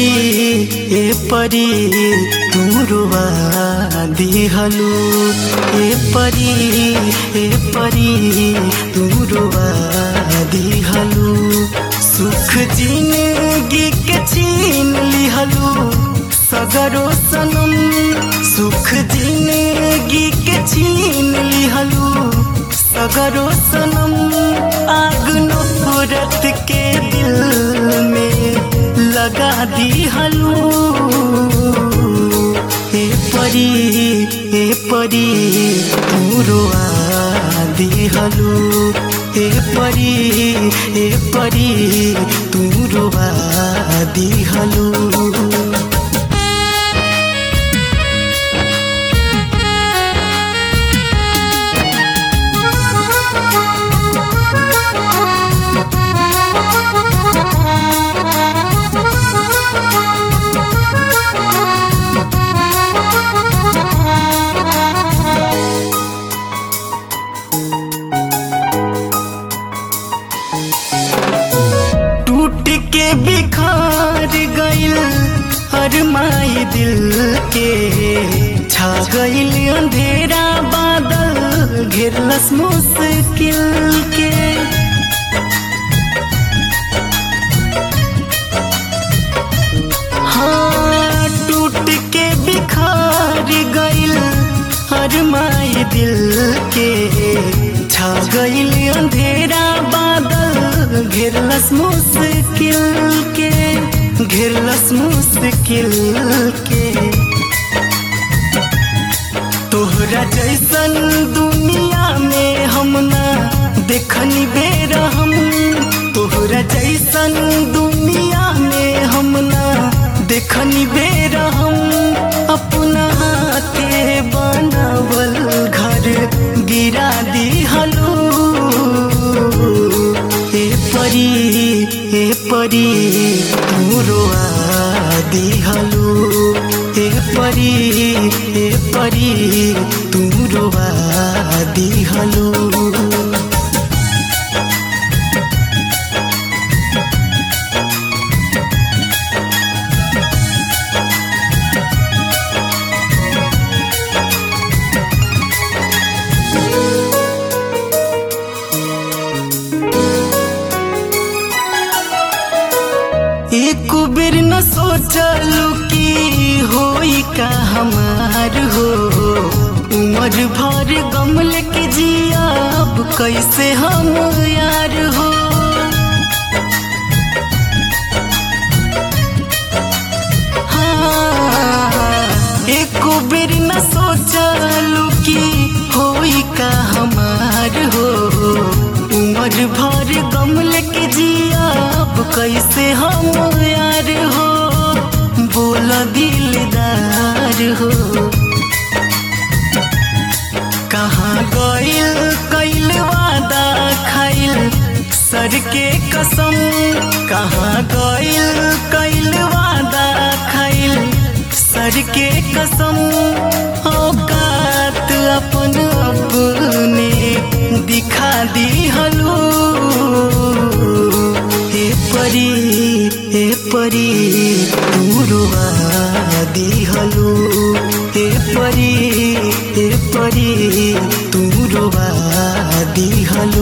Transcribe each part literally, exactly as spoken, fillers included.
परी ए परी तू रुवा दिहलू ए परी ए परी तू रुवा दिहलू सुख जिंदगी के छीन लिहलू सगरो सनम सुख जिंदगी के छीन लिहलू सगरो सनम आग नफरत के दिल में लगा दिहलू ए परी ए परी तू रुवा दिहलू ए परी ए परी तू रुवा दिहलू के बिखार गइल अरमाई दिल के छा गइल अंधेरा बादल घेरलस मुश्किल के हाँ टूट के बिखार गइल अरमाई दिल के छा गइल अंधेरा बादल घेरलस मुश्किल के घेरलस मुश्किल के तोहरा जैसन दुनिया में हम ना देखनी बेरा हम तोहरा जैसन दुनिया में हम ना देखनी बेरा हम अपना हाथे बनावल घर गिरा दिहलू ए परी ए परी तू रुवा दिहलू ए परी ए परी तू रुवा दिहलू एक बेर न सोचलू कि होई का हमार हो उम्र भर गम लेके जिया अब कैसे हम यार हो हाँ एक बेर न सोचलू कि होई का हमार हो उम्र भर गम लेके जिया अब कैसे हम यार हो बोल दिलदार हो कहाँ गइल कैल वादा खाइल सर के कसम कहाँ गइल कैल वादा खाइल सर के कसम औकात अपन अपने दिखा दिहलू ए परी ए परी तू रुवा दिहलू ए परी ए परी तू रुवा दिहलू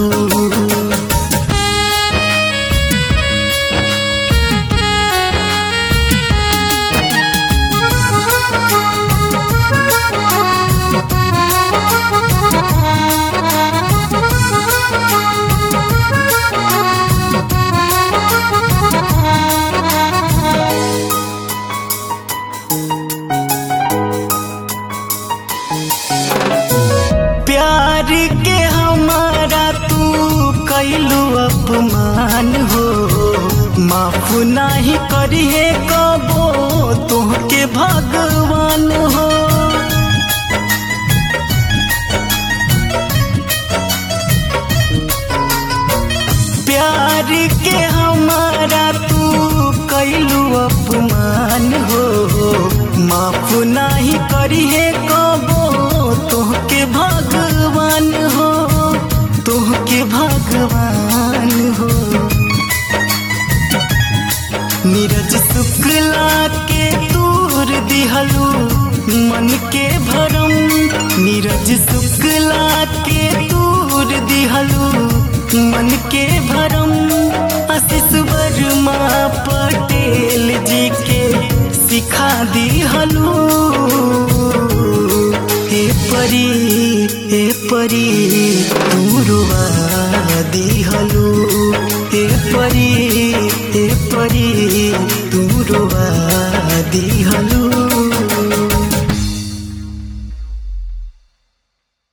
प्यार के हमारा तू कैलू अपमान हो माफ नहीं करिए कबो तोहके भगवान हो प्यार के हमारा तू कैलू अपमान हो माफ नहीं करिए कबो तोहके भगवान हो तोहके भगवान हो नीरज शुक्र शुक्ला के दूर दिहलू मन के भरम, नीरज शुक्ला के दूर दिहलू मन के भरम, आशीष वर्मा पटेल जी के सिखा दिहलू। हे परी हे परी तू रुआ दिहलू, हे परी हे परी तू रुआ दिहलू।